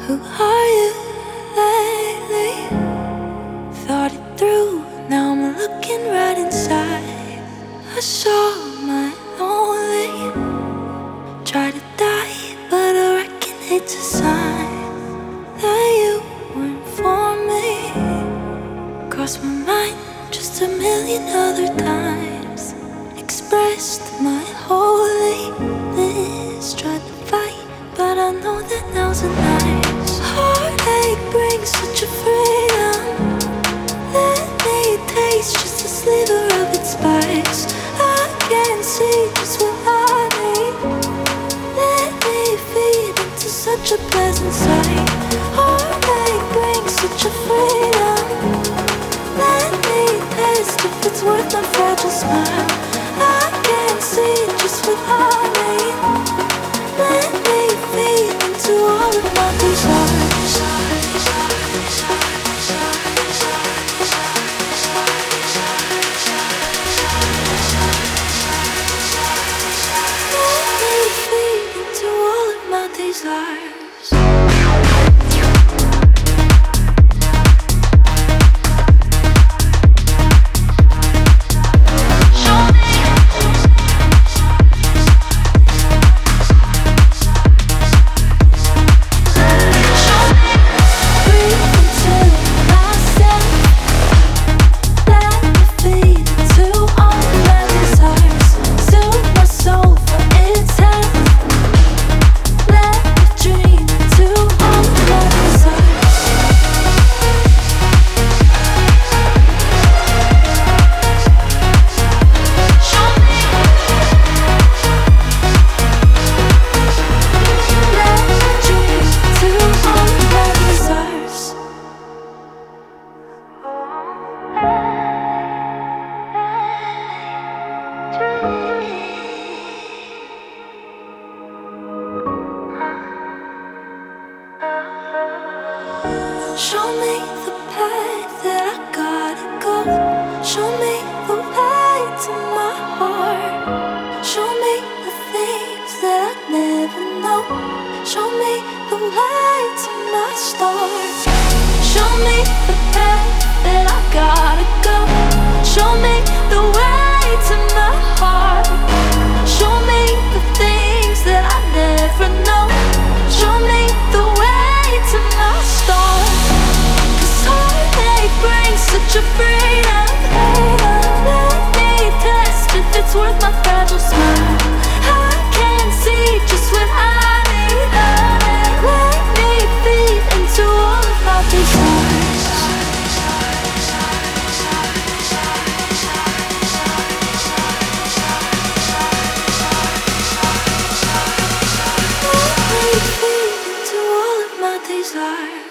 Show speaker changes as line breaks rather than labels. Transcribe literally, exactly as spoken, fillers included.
Who are you lately? Thought it through, now I'm looking right inside. I saw my lonely. Tried to die, but I reckon it's a sign that you weren't for me. Crossed my mind just a million other times. Expressed my holiness. Tried to fight, but I know that now's the night. Heartache brings such a freedom. Let me taste just a sliver of its spice. I can see just what I need. Let me feed into such a pleasant sight. Heartache brings such a freedom. Let me taste if it's worth my fragile smile. I can see just what I need. Let me feed into all of my desires. Desires. Show me the path that I gotta go. Show me the way to my heart. Show me the things that I never know. Show me the way to my start. Show me the path that I gotta go. Show me the way to my heart. Show me the things that I never know. Show me the way to my start. Brings such a freedom. Let me test if it's worth my fragile smile. I can see just what I need. Let me feed into all of my desires. Let me feed into all of my desires.